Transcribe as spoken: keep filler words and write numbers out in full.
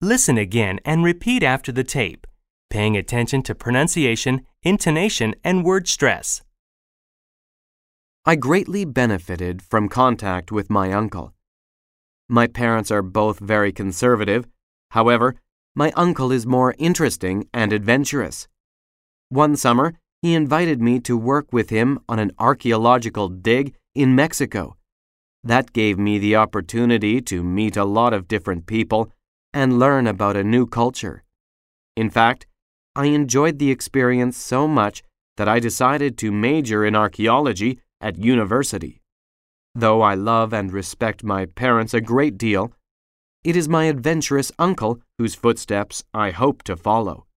Listen again and repeat after the tape, paying attention to pronunciation, intonation, and word stress. I greatly benefited from contact with my uncle. My parents are both very conservative. However, my uncle is more interesting and adventurous. One summer, he invited me to work with him on an archaeological dig in Mexico. That gave me the opportunity to meet a lot of different people and learn about a new culture. In fact, I enjoyed the experience so much that I decided to major in archaeology at university. Though I love and respect my parents a great deal, it is my adventurous uncle whose footsteps I hope to follow.